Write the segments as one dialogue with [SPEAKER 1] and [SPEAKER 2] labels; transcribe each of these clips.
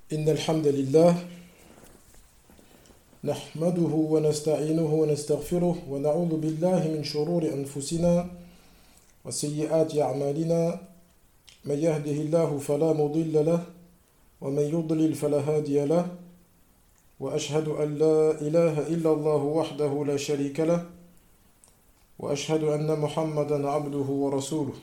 [SPEAKER 1] إن الحمد لله نحمده ونستعينه ونستغفره ونعوذ بالله من شرور أنفسنا وسيئات أعمالنا من يهده الله فلا مضل له ومن يضلل فلا هادي له وأشهد أن لا إله إلا الله وحده لا شريك له وأشهد أن محمدا عبده ورسوله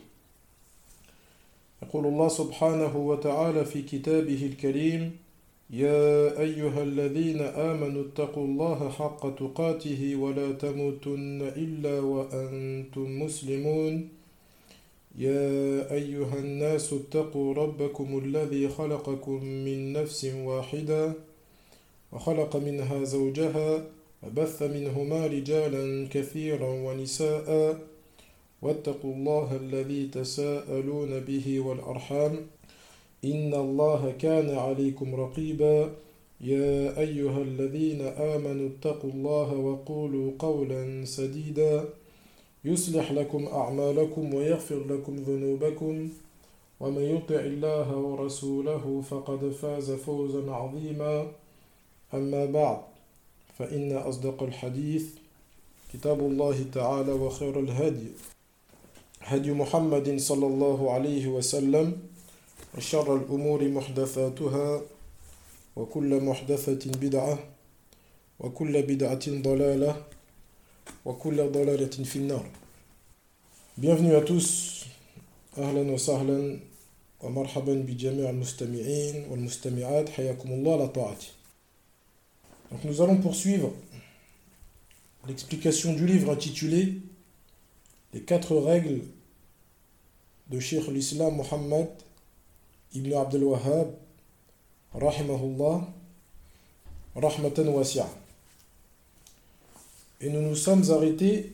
[SPEAKER 1] يقول الله سبحانه وتعالى في كتابه الكريم يا أيها الذين آمنوا اتقوا الله حق تقاته ولا تموتن إلا وأنتم مسلمون يا أيها الناس اتقوا ربكم الذي خلقكم من نفس واحدة وخلق منها زوجها وبث منهما رجالا كثيرا ونساء واتقوا الله الذي تساءلون به والأرحام إن الله كان عليكم رقيبا يا أيها الذين آمنوا اتقوا الله وقولوا قولا سديدا يصلح لكم أعمالكم ويغفر لكم ذنوبكم ومن يطع الله ورسوله فقد فاز فوزا عظيما أما بعد فإن أصدق الحديث كتاب الله تعالى وخير الهدي هدي محمد صلى الله عليه وسلم وشر الأمور محدثاتها وكل محدثة بدعة وكل بدعة ضلالة وكل ضلالة في النار. Bienvenue à tous. أهلا وسهلا ومرحبا بجميع المستمعين والمستمعات حياكم الله على طاعتي. Donc nous allons poursuivre l'explication du livre intitulé Les 4 règles de Cheikh l'Islam Muhammad ibn Abdel Wahhab rahimahullah rahmatan wasi'a. Et nous nous sommes arrêtés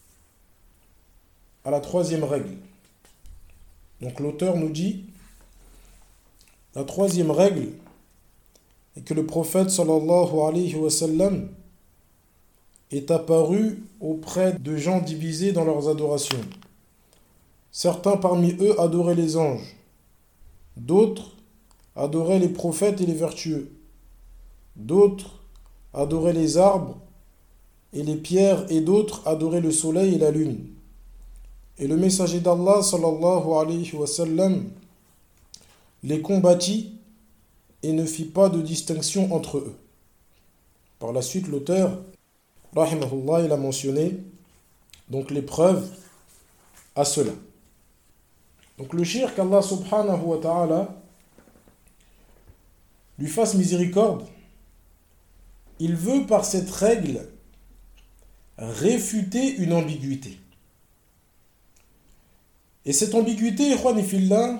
[SPEAKER 1] à la 3e règle. Donc l'auteur nous dit la 3e règle est que le prophète sallallahu alayhi wa sallam est apparu auprès de gens divisés dans leurs adorations. Certains parmi eux adoraient les anges, d'autres adoraient les prophètes et les vertueux, d'autres adoraient les arbres et les pierres, et d'autres adoraient le soleil et la lune. Et le messager d'Allah sallallahu alayhi wa sallam les combattit et ne fit pas de distinction entre eux. Par la suite, l'auteur rahimahullah, il a mentionné donc les preuves à cela. Donc le shirk, qu'Allah subhanahu wa ta'ala lui fasse miséricorde, il veut par cette règle réfuter une ambiguïté. Et cette ambiguïté, ikhwan fillah,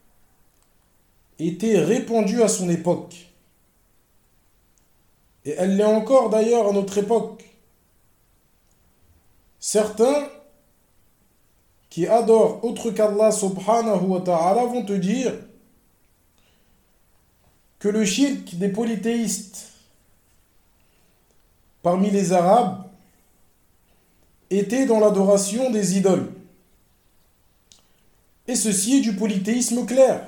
[SPEAKER 1] était répandue à son époque. Et elle l'est encore d'ailleurs à notre époque. Certains qui adorent autre qu'Allah subhanahu wa ta'ala vont te dire que le shirk des polythéistes parmi les Arabes était dans l'adoration des idoles. Et ceci est du polythéisme clair.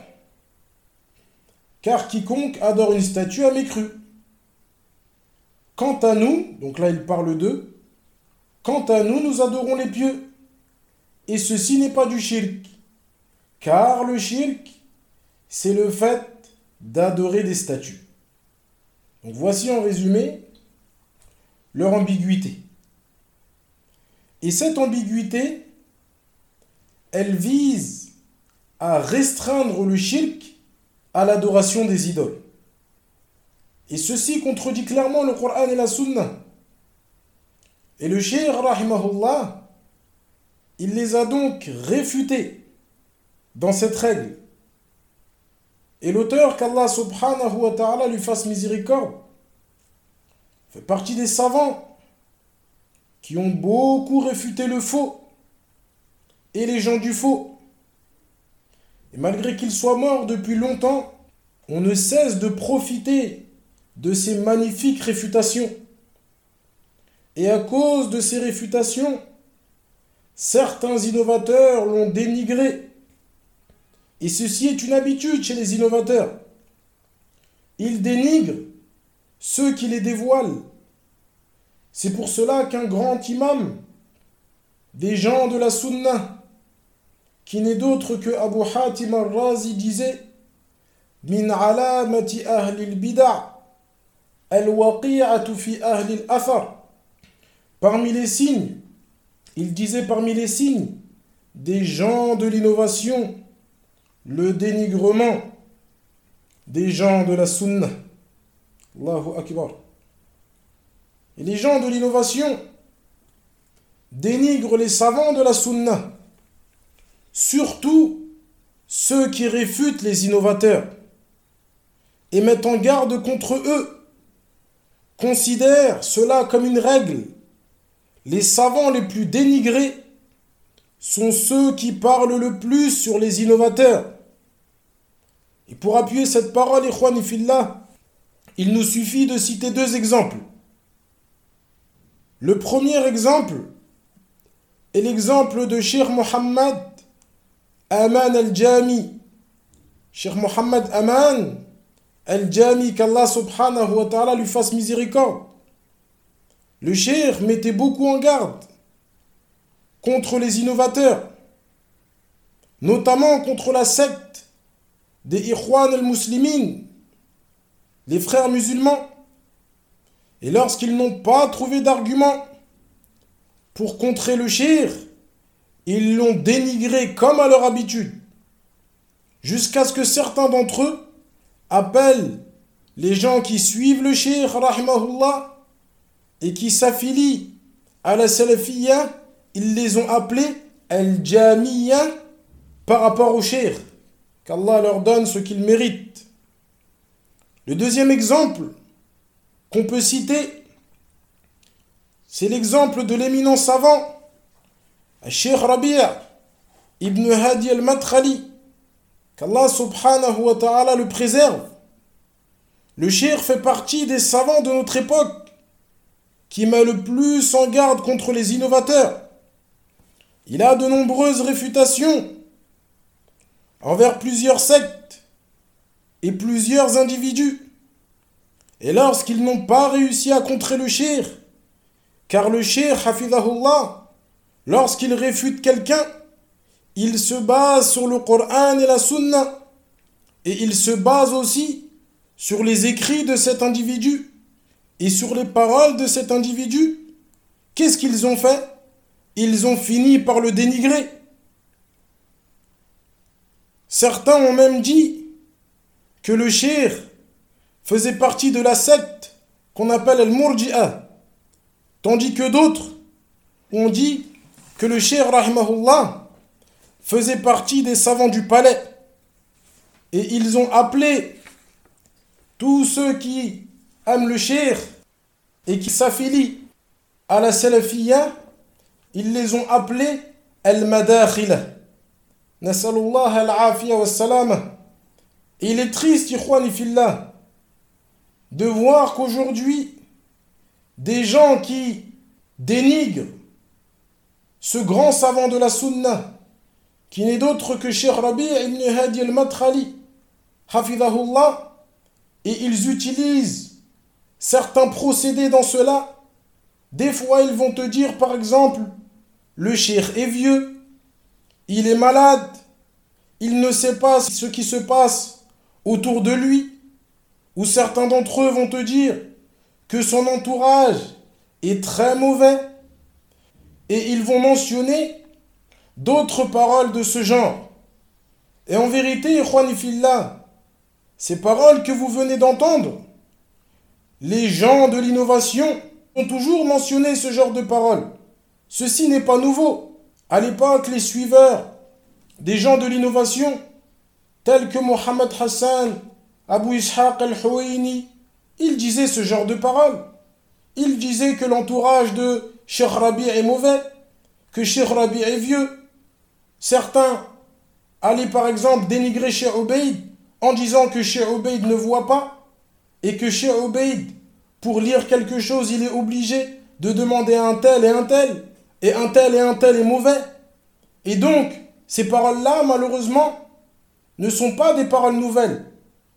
[SPEAKER 1] Car quiconque adore une statue a mécru. Quant à nous, donc là il parle d'eux, quant à nous, nous adorons les pieux. Et ceci n'est pas du shirk. Car le shirk, c'est le fait d'adorer des statues. Donc voici en résumé leur ambiguïté. Et cette ambiguïté, elle vise à restreindre le shirk à l'adoration des idoles. Et ceci contredit clairement le Coran et la Sunna. Et le Cheikh rahimahullah, il les a donc réfutés dans cette règle. Et l'auteur, qu'Allah subhanahu wa ta'ala lui fasse miséricorde, fait partie des savants qui ont beaucoup réfuté le faux et les gens du faux. Et malgré qu'il soit mort depuis longtemps, on ne cesse de profiter de ces magnifiques réfutations. Et à cause de ces réfutations, certains innovateurs l'ont dénigré. Et ceci est une habitude chez les innovateurs. il dénigre ceux qui les dévoilent. C'est pour cela qu'un grand imam des gens de la Sunna, qui n'est d'autre que Abu Hatim al-Razi, disait Min alamati ahli al-bid'a al-waqi'atu fi ahli al-athar. Parmi les signes, il disait parmi les signes des gens de l'innovation, le dénigrement des gens de la Sunna. Allahu Akbar. Et les gens de l'innovation dénigrent les savants de la Sunna, surtout ceux qui réfutent les innovateurs et mettent en garde contre eux, considèrent cela comme une règle. Les savants les plus dénigrés sont ceux qui parlent le plus sur les innovateurs. Et pour appuyer cette parole, ikhwani fillah, il nous suffit de citer deux exemples. Le premier exemple est l'exemple de Cheikh Mohammed Aman al-Jami. Cheikh Mohammed Aman al-Jami, qu'Allah subhanahu wa ta'ala lui fasse miséricorde. Le cheikh mettait beaucoup en garde contre les innovateurs, notamment contre la secte des Ikhwan al-Muslimin, les frères musulmans. Et lorsqu'ils n'ont pas trouvé d'argument pour contrer le cheikh, ils l'ont dénigré comme à leur habitude, jusqu'à ce que certains d'entre eux appellent les gens qui suivent le cheikh, rahimahullah, et qui s'affilient à la salafiyya, ils les ont appelés al-Jamiyya par rapport au cheikh, qu'Allah leur donne ce qu'ils méritent. Le deuxième exemple qu'on peut citer, c'est l'exemple de l'éminent savant Cheikh Rabi' ibn Hadi al-Madkhali, qu'Allah subhanahu wa ta'ala le préserve. Le cheikh fait partie des savants de notre époque qui met le plus en garde contre les innovateurs. Il a de nombreuses réfutations envers plusieurs sectes et plusieurs individus. Et lorsqu'ils n'ont pas réussi à contrer le cheikh, car le cheikh, hafidhahullah, lorsqu'il réfute quelqu'un, il se base sur le Coran et la Sunna, et il se base aussi sur les écrits de cet individu et sur les paroles de cet individu. Qu'est-ce qu'ils ont fait? Ils ont fini par le dénigrer. Certains ont même dit que le cheikh faisait partie de la secte qu'on appelle al-Murji'a, tandis que d'autres ont dit que le cheikh, rahimahullah, faisait partie des savants du palais. Et ils ont appelé tous ceux qui aiment le cheikh et qui s'affilient à la salafiyya, ils les ont appelés al-Madakhila. Nasalullah al-Afiya wa salama. Et il est triste, ikhwani fillah, de voir qu'aujourd'hui, des gens qui dénigrent ce grand savant de la Sunna, qui n'est d'autre que Cheikh Rabi' ibn Hadi al-Madkhali, hafidhahullah, et ils utilisent certains procédés dans cela. Des fois, ils vont te dire, par exemple, le cheikh est vieux, il est malade, il ne sait pas ce qui se passe autour de lui. Ou certains d'entre eux vont te dire que son entourage est très mauvais. Et ils vont mentionner d'autres paroles de ce genre. Et en vérité, ikhwani fillah, ces paroles que vous venez d'entendre, les gens de l'innovation ont toujours mentionné ce genre de paroles. Ceci n'est pas nouveau. À l'époque, les suiveurs des gens de l'innovation, tels que Mohammed Hassan, Abu Ishaq al-Huwaini, ils disaient ce genre de paroles. Ils disaient que l'entourage de Cheikh Rabi' est mauvais, que Cheikh Rabi' est vieux. Certains allaient par exemple dénigrer Cheikh Ubaid en disant que Cheikh Ubaid ne voit pas et que Cheikh Ubaid, pour lire quelque chose, il est obligé de demander à un tel et un tel, et un tel et un tel est mauvais. Et donc, ces paroles-là, malheureusement, ne sont pas des paroles nouvelles.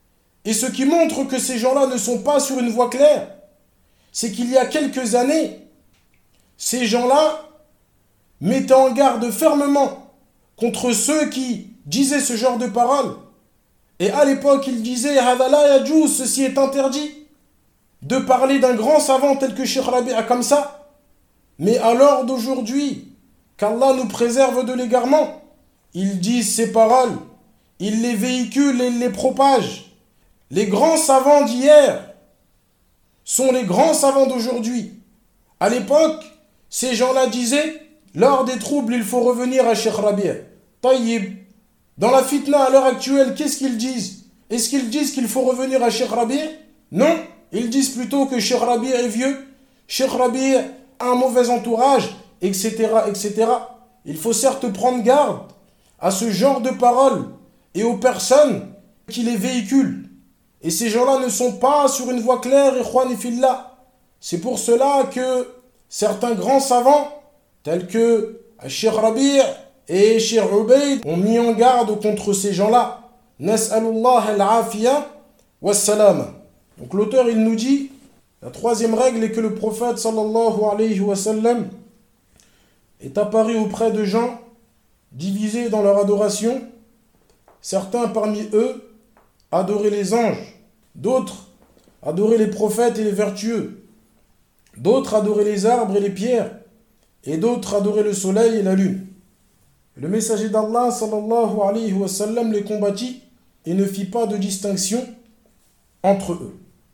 [SPEAKER 1] Et ce qui montre que ces gens-là ne sont pas sur une voie claire, c'est qu'il y a quelques années, ces gens-là mettaient en garde fermement contre ceux qui disaient ce genre de paroles. Et à l'époque, ils disaient « Hadala yajouz », ceci est interdit, de parler d'un grand savant tel que Cheikh Rabi'a comme ça. Mais à l'heure d'aujourd'hui, qu'Allah nous préserve de l'égarement, ils disent ces paroles, ils les véhiculent et ils les propagent. Les grands savants d'hier sont les grands savants d'aujourd'hui. À l'époque, ces gens-là disaient, lors des troubles, il faut revenir à Cheikh Rabi'a. Taïib. Dans la fitna à l'heure actuelle, qu'est-ce qu'ils disent? Est-ce qu'ils disent qu'il faut revenir à Cheikh Rabi'a? Non, ils disent plutôt que Cheikh Rabi'a est vieux, Cheikh Rabi'a a un mauvais entourage, etc., etc. Il faut certes prendre garde à ce genre de paroles et aux personnes qui les véhiculent. Et ces gens-là ne sont pas sur une voie claire, ikhwan et fillah. C'est pour cela que certains grands savants, tels que Cheikh Rabi' et Cheikh Ubayd, ont mis en garde contre ces gens-là. Nas'alullah al-afiya wa salam. Donc l'auteur, il nous dit, la troisième règle est que le prophète sallallahu alayhi wa sallam est apparu auprès de gens divisés dans leur adoration. Certains parmi eux adoraient les anges, d'autres adoraient les prophètes et les vertueux, d'autres adoraient les arbres et les pierres, et d'autres adoraient le soleil et la lune. Le messager d'Allah sallallahu alayhi wa sallam les combattit et ne fit pas de distinction entre eux.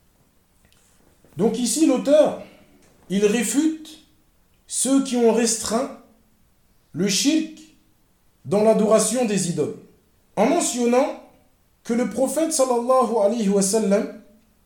[SPEAKER 1] Donc ici l'auteur, il réfute ceux qui ont restreint le shirk dans l'adoration des idoles, en mentionnant que le prophète sallallahu alayhi wa sallam,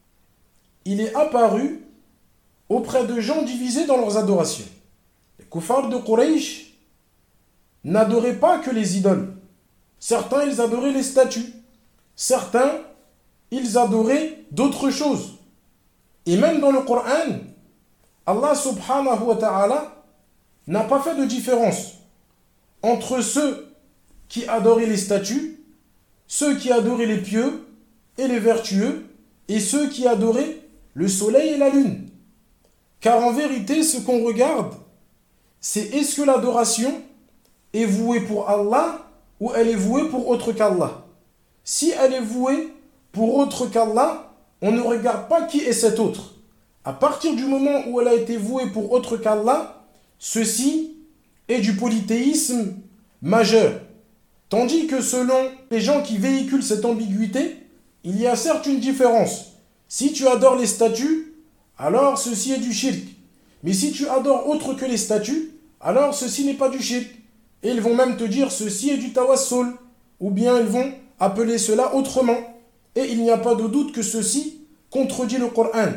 [SPEAKER 1] il est apparu auprès de gens divisés dans leurs adorations. Les kuffars de Quraysh n'adoraient pas que les idoles. Certains, ils adoraient les statues. Certains, ils adoraient d'autres choses. Et même dans le Coran, Allah subhanahu wa ta'ala n'a pas fait de différence entre ceux qui adoraient les statues, ceux qui adoraient les pieux et les vertueux, et ceux qui adoraient le soleil et la lune. Car en vérité, ce qu'on regarde, c'est est-ce que l'adoration est vouée pour Allah ou elle est vouée pour autre qu'Allah. Si elle est vouée pour autre qu'Allah, on ne regarde pas qui est cet autre. À partir du moment où elle a été vouée pour autre qu'Allah, ceci est du polythéisme majeur. Tandis que selon les gens qui véhiculent cette ambiguïté, il y a certes une différence. Si tu adores les statues, alors ceci est du shirk. Mais si tu adores autre que les statues, alors ceci n'est pas du shirk. Et ils vont même te dire ceci est du tawassul. Ou bien ils vont appeler cela autrement. Et il n'y a pas de doute que ceci contredit le Coran.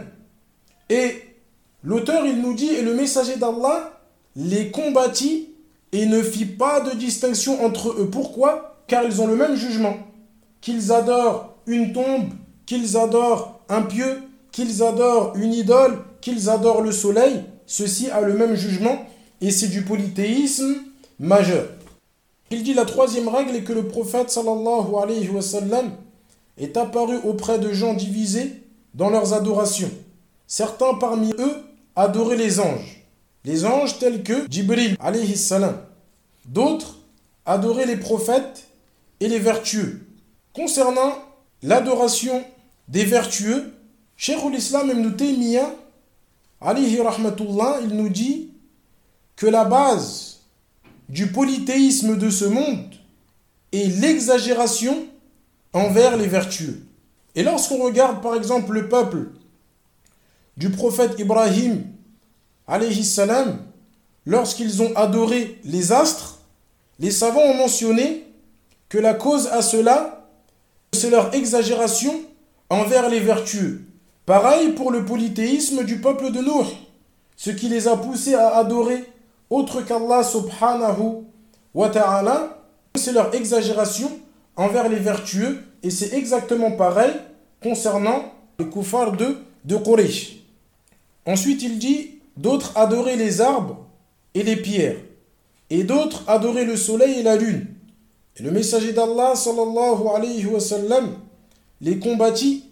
[SPEAKER 1] Et l'auteur, il nous dit, et le messager d'Allah les combattit et ne fit pas de distinction entre eux. Pourquoi? Car ils ont le même jugement. Qu'ils adorent une tombe, qu'ils adorent un pieu, qu'ils adorent une idole, qu'ils adorent le soleil, ceci a le même jugement et c'est du polythéisme majeur. Il dit la troisième règle est que le prophète sallallahu alayhi wa sallam est apparu auprès de gens divisés dans leurs adorations. Certains parmi eux adoraient les anges tels que Jibril alayhi salam. D'autres adoraient les prophètes et les vertueux. Concernant l'adoration des vertueux, Cheikh l'Islam Ibn Taymiyyah alayhi rahmatullah, il nous dit que la base du polythéisme de ce monde est l'exagération envers les vertueux. Et lorsqu'on regarde par exemple le peuple du prophète Ibrahim alayhi salam, lorsqu'ils ont adoré les astres, les savants ont mentionné que la cause à cela, c'est leur exagération envers les vertueux. Pareil pour le polythéisme du peuple de Nuh, ce qui les a poussés à adorer autre qu'Allah subhanahu wa ta'ala, c'est leur exagération envers les vertueux, et c'est exactement pareil concernant les kuffars de Quraysh. Ensuite il dit, d'autres adoraient les arbres et les pierres, et d'autres adoraient le soleil et la lune. Et le messager d'Allah sallallahu alayhi wa sallam les combattit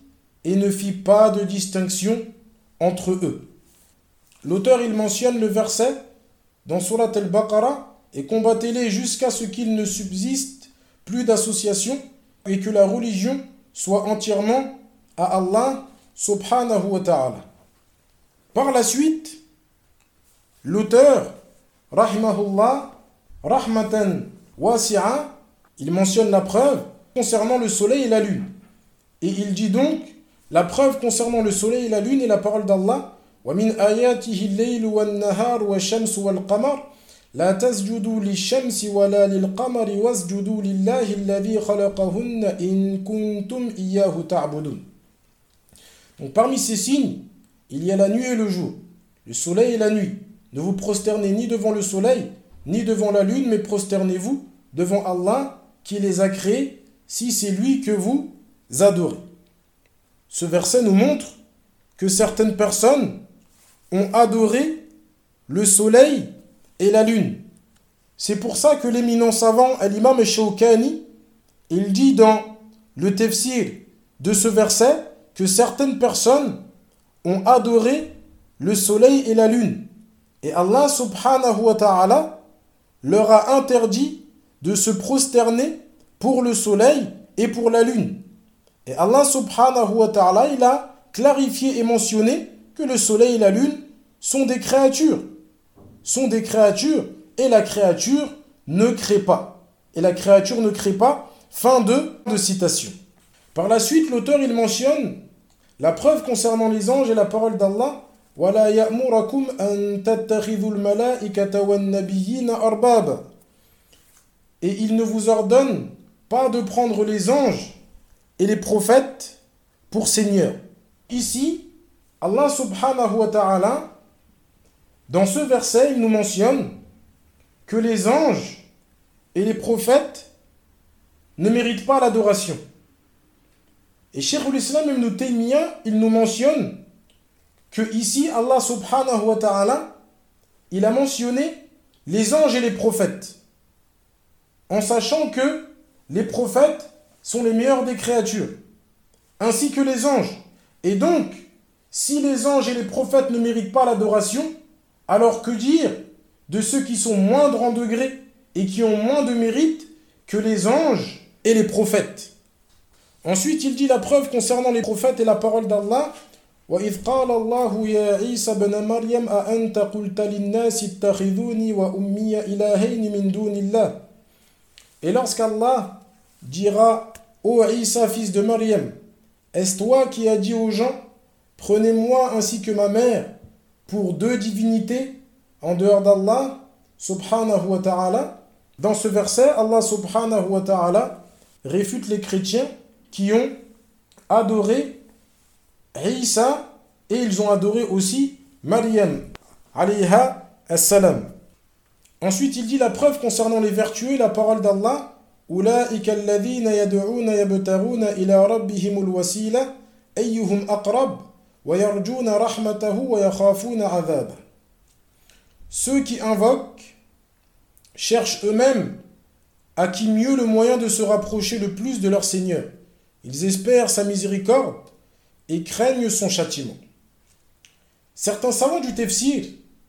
[SPEAKER 1] et ne fit pas de distinction entre eux. L'auteur, il mentionne le verset dans Surat al-Baqarah, et combattez-les jusqu'à ce qu'il ne subsiste plus d'association et que la religion soit entièrement à Allah subhanahu wa ta'ala. Par la suite, l'auteur, rahimahullah, rahmatan wasi'a, il mentionne la preuve concernant le soleil et la lune. Et il dit donc, la preuve concernant le soleil et la lune est la parole d'Allah. وَمِنْ آيَاتِهِ اللَّيْلُ وَالنَّهَارُ وَالشَّمْسُ وَالْقَمَرُ لَا تَسْجُدُوا لِلشَّمْسِ وَلَا لِلْقَمَرِ وَاسْجُدُوا لِلَّهِ الَّذِي خَلَقَهُنَّ إِن كُنتُمْ إِيَّاهُ تَعْبُدُونَ. Donc parmi ces signes, il y a la nuit et le jour, le soleil et la nuit. Ne vous prosternez ni devant le soleil, ni devant la lune, mais prosternez-vous devant Allah qui les a créés, si c'est lui que vous adorez. Ce verset nous montre que certaines personnes ont adoré le soleil et la lune. C'est pour ça que l'éminent savant, l'imam Shawkani, il dit dans le tafsir de ce verset que certaines personnes ont adoré le soleil et la lune. Et Allah subhanahu wa ta'ala leur a interdit de se prosterner pour le soleil et pour la lune. Et Allah subhanahu wa ta'ala, il a clarifié et mentionné que le soleil et la lune sont des créatures. Sont des créatures et la créature ne crée pas. Et la créature ne crée pas. Fin de citation. Par la suite, l'auteur il mentionne la preuve concernant les anges et la parole d'Allah. وَلَا يَأْمُرَكُمْ أَن تَتَّخِذُوا الْمَلَائِكَةَ وَالنَّبِيِّينَ أَرْبَابًا. Et il ne vous ordonne pas de prendre les anges et les prophètes pour seigneurs. Ici, Allah subhanahu wa ta'ala, dans ce verset, il nous mentionne que les anges et les prophètes ne méritent pas l'adoration. Et Cheikh al-Islam ibn Taymiyyah, il nous mentionne que ici, Allah subhanahu wa ta'ala, il a mentionné les anges et les prophètes, en sachant que les prophètes sont les meilleurs des créatures, ainsi que les anges. Et donc, si les anges et les prophètes ne méritent pas l'adoration, alors que dire de ceux qui sont moindres en degré et qui ont moins de mérite que les anges et les prophètes? Ensuite, il dit la preuve concernant les prophètes et la parole d'Allah. وَإِذْ قَالَ اللَّهُ يَا عِيسَى بْنَ مَرْيَمَ أَأَنْتَ قُلْتَ لِلنَّاسِ اتَّخِذُونِي وَأُمِّيَ إِلَٰهَيْنِ مِن دُونِ اللَّهِ. Et lorsqu'Allah dira ô Isa, fils de Maryam, est-ce toi qui as dit aux gens, prenez-moi ainsi que ma mère pour deux divinités en dehors d'Allah subhanahu wa ta'ala? Dans ce verset, Allah subhanahu wa ta'ala réfute les chrétiens qui ont adoré Isa et ils ont adoré aussi Maryam alayha as-salam. Ensuite, il dit la preuve concernant les vertueux et la parole d'Allah. أولئك الذين يدعون يبتغون إلى ربهم الوسيلة أيهم أقرب ويرجون رحمته ويخافون عذابه. Ceux qui invoquent cherchent eux-mêmes à qui mieux le moyen de se rapprocher le plus de leur Seigneur. Ils espèrent sa miséricorde et craignent son châtiment. Certains savants du tafsir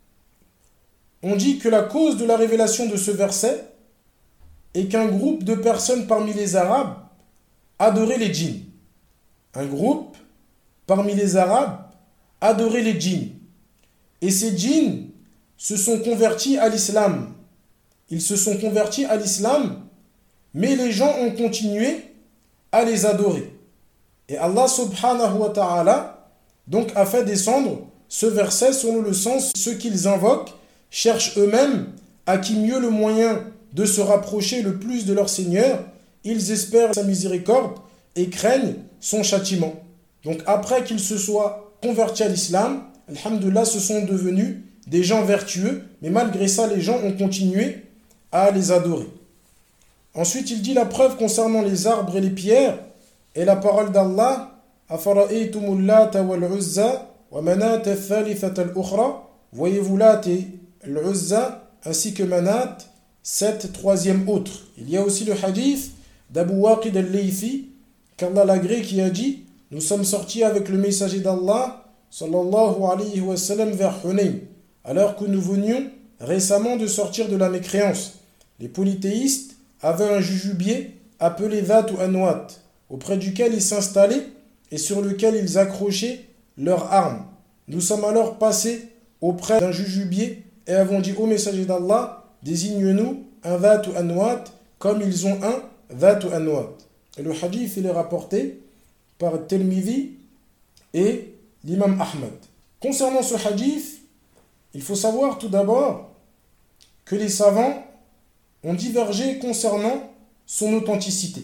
[SPEAKER 1] ont dit que la cause de la révélation de ce verset est qu'un groupe de personnes parmi les Arabes adorait les djinns. Un groupe parmi les Arabes adorait les djinns. Et ces djinns se sont convertis à l'islam. Ils se sont convertis à l'islam, mais les gens ont continué à les adorer. Et Allah subhanahu wa ta'ala donc a fait descendre ce verset selon le sens ceux qu'ils invoquent cherchent eux-mêmes à qui mieux le moyen de se rapprocher le plus de leur Seigneur, ils espèrent sa miséricorde et craignent son châtiment. Donc après qu'ils se soient convertis à l'islam, alhamdoulilah, ce sont devenus des gens vertueux, mais malgré ça, les gens ont continué à les adorer. Ensuite, il dit la preuve concernant les arbres et les pierres, et la parole d'Allah, أَفَرَأَيْتُمُ اللَّاتَ وَالْعُزَّى وَمَنَاتَ الثَّالِثَةَ الْأُخْرَى. Voyez-vous Lat et l'Uzza, ainsi que Manat, cette troisième autre. Il y a aussi le hadith d'Abu Waqid al-Laythi, qu'Allah l'agrée, qui a dit nous sommes sortis avec le messager d'Allah, sallallahu alayhi wa sallam, vers Hunayn, alors que nous venions récemment de sortir de la mécréance. Les polythéistes avaient un jujubier appelé Dhat ou Anwat, auprès duquel ils s'installaient et sur lequel ils accrochaient leurs armes. Nous sommes alors passés auprès d'un jujubier et avons dit au messager d'Allah, désigne-nous un Dhat ou Anwat comme ils ont un Dhat ou Anwat. Et le hadith il est rapporté par Tirmidhi et l'imam Ahmad. Concernant ce hadith, il faut savoir tout d'abord que les savants ont divergé concernant son authenticité.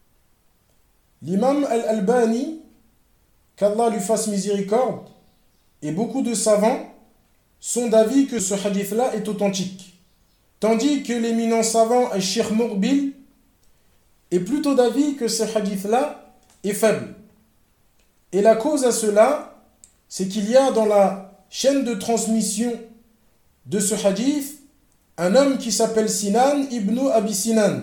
[SPEAKER 1] L'imam Al-Albani, qu'Allah lui fasse miséricorde, et beaucoup de savants sont d'avis que ce hadith-là est authentique. Tandis que l'éminent savant Al-Sheikh Muqbil est plutôt d'avis que ce hadith-là est faible. Et la cause à cela, c'est qu'il y a dans la chaîne de transmission de ce hadith un homme qui s'appelle Sinan ibn Abi Sinan.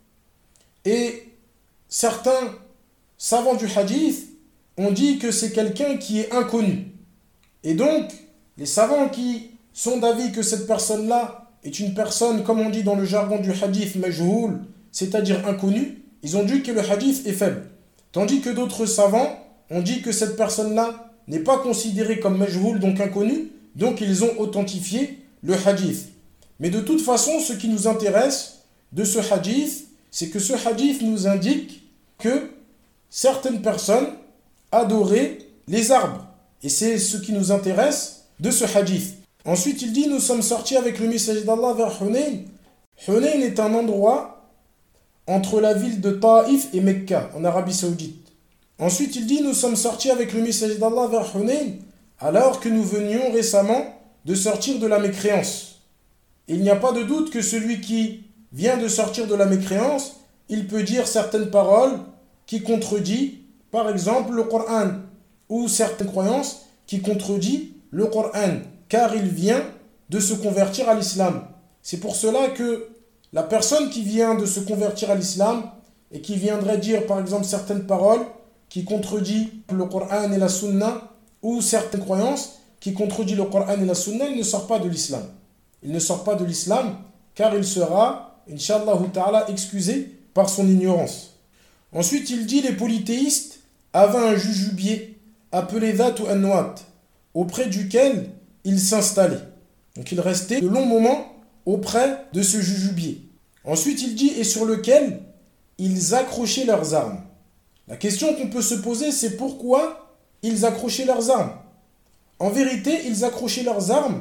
[SPEAKER 1] Et certains savants du hadith ont dit que c'est quelqu'un qui est inconnu. Et donc, les savants qui sont d'avis que cette personne-là est une personne, comme on dit dans le jargon du hadith, majhoul, c'est-à-dire inconnu, ils ont dit que le hadith est faible. Tandis que d'autres savants ont dit que cette personne-là n'est pas considérée comme majhoul, donc inconnu, donc ils ont authentifié le hadith. Mais de toute façon, ce qui nous intéresse de ce hadith, c'est que ce hadith nous indique que certaines personnes adoraient les arbres. Et c'est ce qui nous intéresse de ce hadith. Ensuite, il dit, nous sommes sortis avec le messager d'Allah vers Hunayn. Hunayn est un endroit entre la ville de Taïf et Mecca, en Arabie Saoudite. Ensuite, il dit, nous sommes sortis avec le messager d'Allah vers Hunayn, alors que nous venions récemment de sortir de la mécréance. Il n'y a pas de doute que celui qui vient de sortir de la mécréance, il peut dire certaines paroles qui contredisent, par exemple, le Coran, ou certaines croyances qui contredisent le Coran, car il vient de se convertir à l'islam. C'est pour cela que la personne qui vient de se convertir à l'islam et qui viendrait dire, par exemple, certaines paroles qui contredisent le Coran et la Sunna, ou certaines croyances qui contredisent le Coran et la Sunna, il ne sort pas de l'islam. Il ne sort pas de l'islam car il sera, Inch'Allah ta'ala, excusé par son ignorance. Ensuite, il dit les polythéistes avaient un jujubier appelé Dhat ou Anwat, auprès duquel ils s'installaient. Donc ils restaient de longs moments auprès de ce jujubier. Ensuite, il dit et sur lequel ils accrochaient leurs armes. La question qu'on peut se poser, c'est pourquoi ils accrochaient leurs armes. En vérité, ils accrochaient leurs armes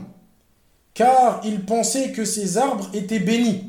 [SPEAKER 1] car ils pensaient que ces arbres étaient bénis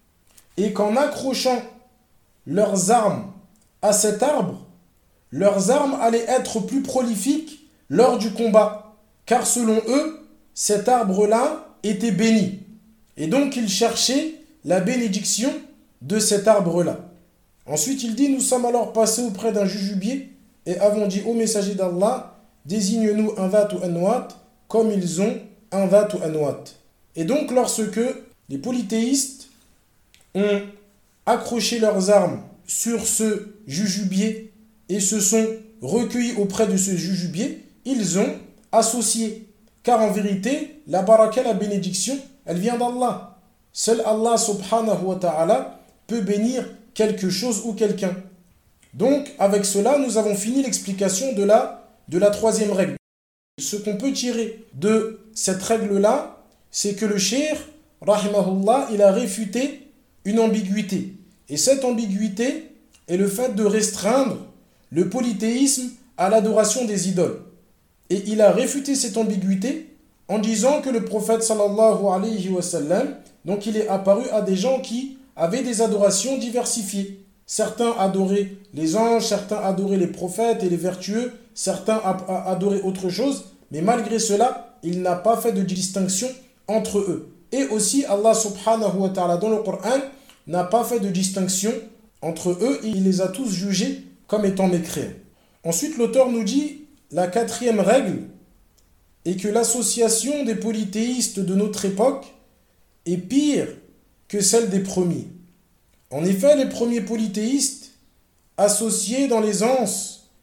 [SPEAKER 1] et qu'en accrochant leurs armes à cet arbre, leurs armes allaient être plus prolifiques lors du combat, car selon eux, cet arbre-là était béni. Et donc ils cherchaient la bénédiction de cet arbre-là. Ensuite il dit, nous sommes alors passés auprès d'un jujubier et avons dit au messager d'Allah, désigne-nous un Dhat ou Anwat comme ils ont un Dhat ou Anwat. Et donc lorsque les polythéistes ont accroché leurs armes sur ce jujubier et se sont recueillis auprès de ce jujubier, ils ont associé. Car en vérité, la baraka, la bénédiction, elle vient d'Allah. Seul Allah subhanahu wa ta'ala peut bénir quelque chose ou quelqu'un. Donc avec cela, nous avons fini l'explication de la troisième règle. Ce qu'on peut tirer de cette règle-là, c'est que le cheikh, rahimahullah, il a réfuté une ambiguïté. Et cette ambiguïté est le fait de restreindre le polythéisme à l'adoration des idoles. Et il a réfuté cette ambiguïté en disant que le prophète sallallahu alayhi wa sallam, donc il est apparu à des gens qui avaient des adorations diversifiées. Certains adoraient les anges, certains adoraient les prophètes et les vertueux, certains adoraient autre chose, mais malgré cela, il n'a pas fait de distinction entre eux. Et aussi, Allah subhanahu wa ta'ala dans le Coran n'a pas fait de distinction entre eux et il les a tous jugés comme étant mécréants. Ensuite, l'auteur nous dit, la quatrième règle est que l'association des polythéistes de notre époque est pire que celle des premiers. En effet, les premiers polythéistes associaient dans les anses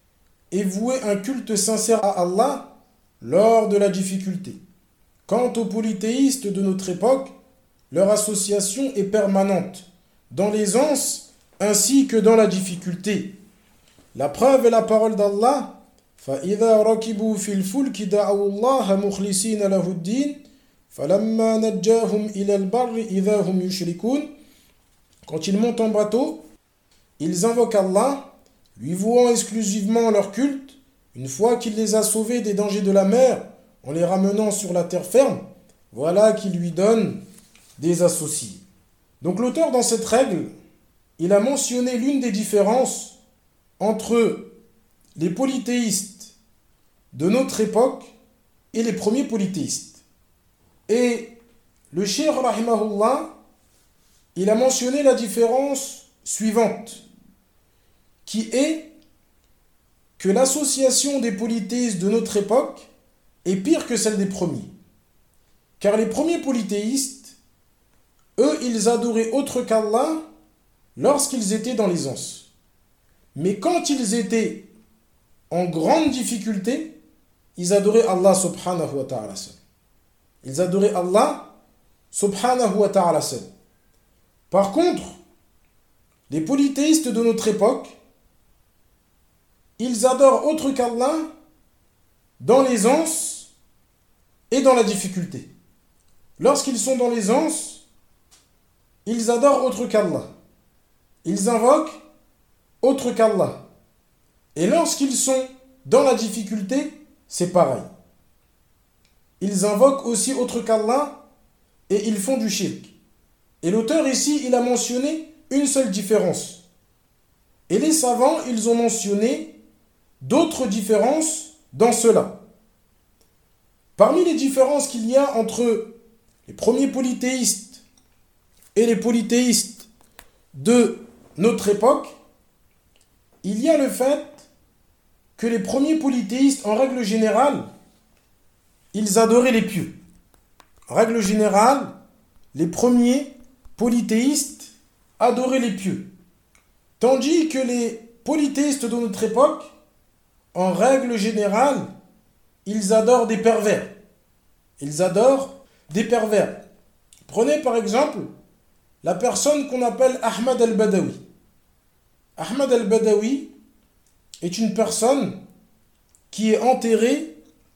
[SPEAKER 1] et vouer un culte sincère à Allah lors de la difficulté. Quant aux polythéistes de notre époque, leur association est permanente, dans l'aisance ainsi que dans la difficulté. La preuve est la parole d'Allah. فَإِذَا رَكِبُوا فِي الْفُلْكِ دَعَوُا اللَّهَ مُخْلِصِينَ لَهُ الدِّينَ فَلَمَّا نَجَّاهُمْ إِلَى الْبَرِّ إِذَا هُمْ يُشْرِكُونَ. Quand ils montent en bateau, ils invoquent Allah, lui vouant exclusivement leur culte. Une fois qu'il les a sauvés des dangers de la mer, en les ramenant sur la terre ferme, voilà qu'il lui donne des associés. Donc l'auteur dans cette règle, il a mentionné l'une des différences entre les polythéistes de notre époque et les premiers polythéistes. Et le cheikh rahimahullah, il a mentionné la différence suivante, qui est que l'association des polythéistes de notre époque est pire que celle des premiers. Car les premiers polythéistes, eux, ils adoraient autre qu'Allah lorsqu'ils étaient dans l'aisance. Mais quand ils étaient en grande difficulté, ils adoraient Allah subhanahu wa ta'ala seul. Ils adoraient Allah subhanahu wa ta'ala seul. Par contre, les polythéistes de notre époque, ils adorent autre qu'Allah dans l'aisance et dans la difficulté. Lorsqu'ils sont dans l'aisance, ils adorent autre qu'Allah. Ils invoquent autre qu'Allah. Et lorsqu'ils sont dans la difficulté, c'est pareil. Ils invoquent aussi autre qu'Allah et ils font du shirk. Et l'auteur ici, il a mentionné une seule différence. Et les savants, ils ont mentionné d'autres différences dans cela. Parmi les différences qu'il y a entre les premiers polythéistes et les polythéistes de notre époque, il y a le fait que les premiers polythéistes, en règle générale, ils adoraient les pieux. En règle générale, les premiers polythéistes adoraient les pieux. Tandis que les polythéistes de notre époque, en règle générale, ils adorent des pervers. Ils adorent des pervers. Prenez par exemple la personne qu'on appelle Ahmad al-Badawi. Ahmad al-Badawi est une personne qui est enterrée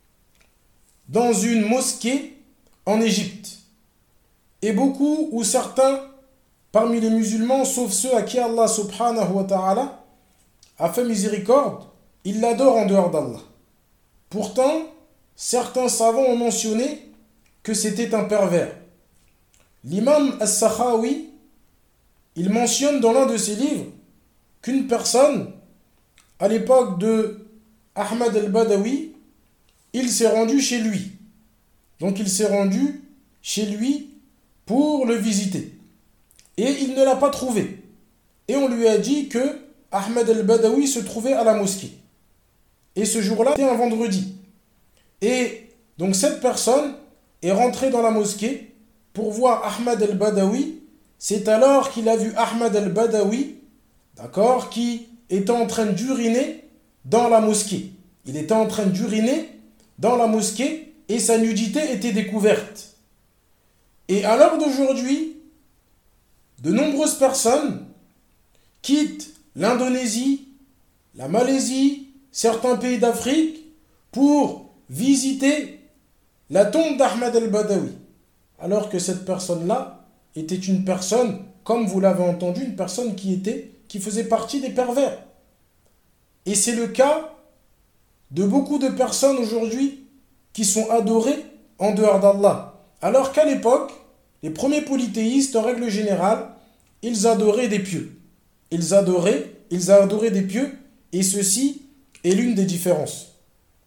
[SPEAKER 1] dans une mosquée en Égypte. Et beaucoup ou certains parmi les musulmans, sauf ceux à qui Allah subhanahu wa ta'ala a fait miséricorde, ils l'adorent en dehors d'Allah. Pourtant, certains savants ont mentionné que c'était un pervers. L'imam As-Sakhawi, il mentionne dans l'un de ses livres qu'une personne, à l'époque de Ahmad al-Badawi, il s'est rendu chez lui. Donc il s'est rendu chez lui pour le visiter. Et il ne l'a pas trouvé. Et on lui a dit que Ahmad al-Badawi se trouvait à la mosquée. Et ce jour-là, c'était un vendredi. Et donc cette personne est rentrée dans la mosquée pour voir Ahmad al-Badawi. C'est alors qu'il a vu Ahmad al-Badawi, d'accord, qui était en train d'uriner dans la mosquée. Il était en train d'uriner dans la mosquée et sa nudité était découverte. Et à l'heure d'aujourd'hui, de nombreuses personnes quittent l'Indonésie, la Malaisie, certains pays d'Afrique pour visiter la tombe d'Ahmad al-Badawi. Alors que cette personne-là était une personne, comme vous l'avez entendu, une personne qui faisait partie des pervers. Et c'est le cas de beaucoup de personnes aujourd'hui qui sont adorées en dehors d'Allah. Alors qu'à l'époque, les premiers polythéistes, en règle générale, ils adoraient des pieux. Ils adoraient des pieux, et ceci est l'une des différences.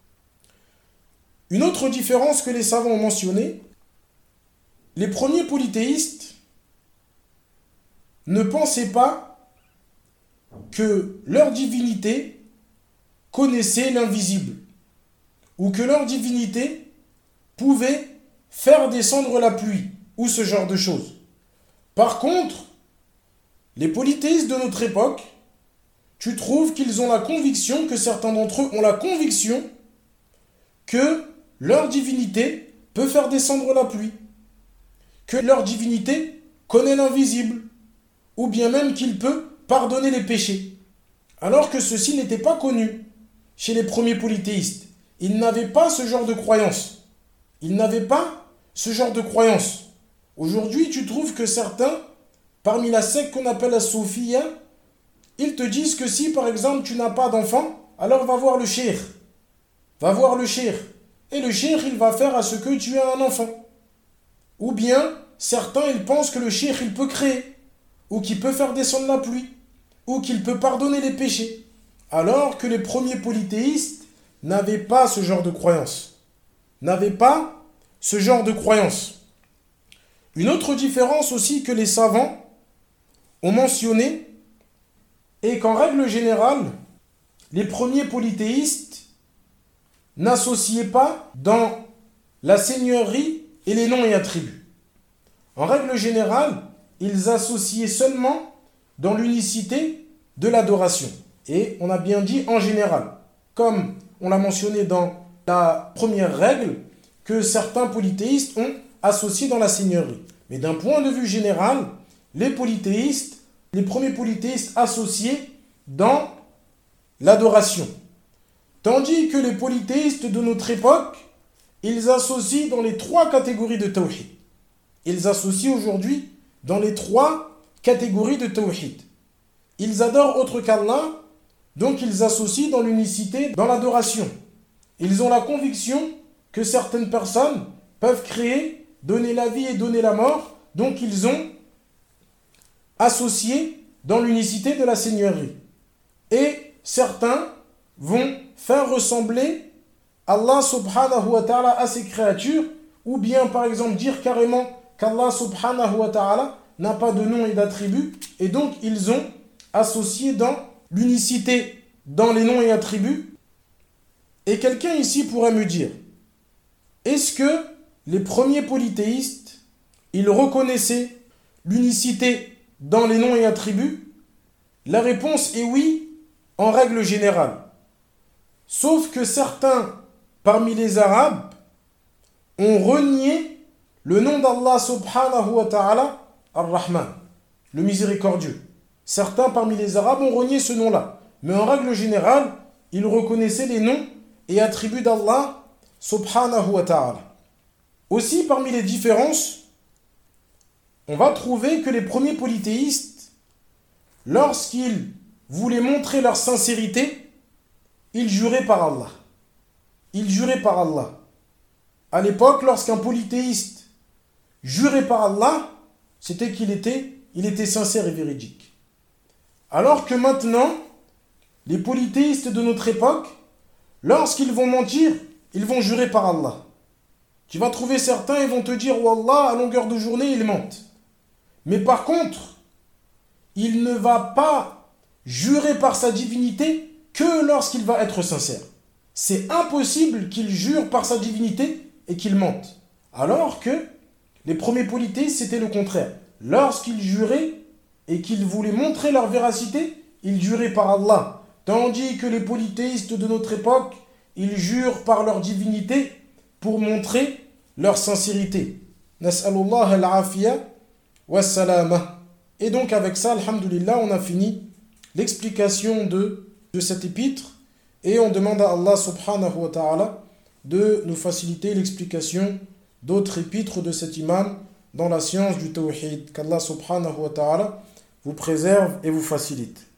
[SPEAKER 1] Une autre différence que les savants ont mentionnée, les premiers polythéistes ne pensaient pas que leur divinité connaissait l'invisible, ou que leur divinité pouvait faire descendre la pluie, ou ce genre de choses. Par contre, les polythéistes de notre époque, tu trouves qu'ils ont la conviction, que certains d'entre eux ont la conviction que leur divinité peut faire descendre la pluie, que leur divinité connaît l'invisible, ou bien même qu'il peut pardonner les péchés. Alors que ceci n'était pas connu chez les premiers polythéistes. Ils n'avaient pas ce genre de croyance. Ils n'avaient pas ce genre de croyance. Aujourd'hui, tu trouves que certains, parmi la secte qu'on appelle la Soufia, ils te disent que si, par exemple, tu n'as pas d'enfant, alors va voir le cheikh. Va voir le cheikh. Et le cheikh, il va faire à ce que tu aies un enfant. Ou bien, certains, ils pensent que le cheikh, il peut créer, ou qu'il peut faire descendre la pluie, ou qu'il peut pardonner les péchés. Alors que les premiers polythéistes n'avaient pas ce genre de croyance. N'avaient pas ce genre de croyance. Une autre différence aussi que les savants ont mentionné est qu'en règle générale, les premiers polythéistes n'associaient pas dans la seigneurie et les noms et attributs. En règle générale, ils associaient seulement dans l'unicité de l'adoration. Et on a bien dit en général, comme on l'a mentionné dans la première règle, que certains polythéistes ont associé dans la seigneurie. Mais d'un point de vue général, les premiers polythéistes associaient dans l'adoration. Tandis que les polythéistes de notre époque, ils associent dans les 3 catégories de tawhid. Ils associent aujourd'hui dans les 3 catégories de tawhid. Ils adorent autre qu'Allah, donc ils associent dans l'unicité, dans l'adoration. Ils ont la conviction que certaines personnes peuvent créer, donner la vie et donner la mort, donc ils ont associé dans l'unicité de la seigneurie. Et certains vont faire ressembler Allah subhanahu wa ta'ala à ses créatures, ou bien par exemple dire carrément qu'Allah subhanahu wa ta'ala n'a pas de nom et d'attribut, et donc ils ont associé dans l'unicité, dans les noms et attributs. Et quelqu'un ici pourrait me dire, est-ce que les premiers polythéistes, ils reconnaissaient l'unicité dans les noms et attributs? La réponse est oui, en règle générale. Sauf que certains, parmi les Arabes, ont renié le nom d'Allah subhanahu wa ta'ala, Ar-Rahman, le miséricordieux. Certains parmi les Arabes ont renié ce nom-là. Mais en règle générale, ils reconnaissaient les noms et attributs d'Allah subhanahu wa ta'ala. Aussi, parmi les différences, on va trouver que les premiers polythéistes, lorsqu'ils voulaient montrer leur sincérité, ils juraient par Allah. Ils juraient par Allah. À l'époque, lorsqu'un polythéiste jurait par Allah, c'était qu'il était sincère et véridique. Alors que maintenant, les polythéistes de notre époque, lorsqu'ils vont mentir, ils vont jurer par Allah. Tu vas trouver certains, ils vont te dire « Wallah, à longueur de journée, ils mentent ». Mais par contre, il ne va pas jurer par sa divinité que lorsqu'il va être sincère. C'est impossible qu'il jure par sa divinité et qu'il mente. Alors que les premiers polythéistes, c'était le contraire. Lorsqu'ils juraient et qu'ils voulaient montrer leur véracité, ils juraient par Allah. Tandis que les polythéistes de notre époque, ils jurent par leur divinité pour montrer leur sincérité. Nas'alullah al-afiya wa salama. Et donc avec ça, alhamdulillah, on a fini l'explication de cet épître et on demande à Allah subhanahu wa ta'ala de nous faciliter l'explication d'autres épîtres de cet imam dans la science du tawhid. Qu'Allah subhanahu wa ta'ala vous préserve et vous facilite.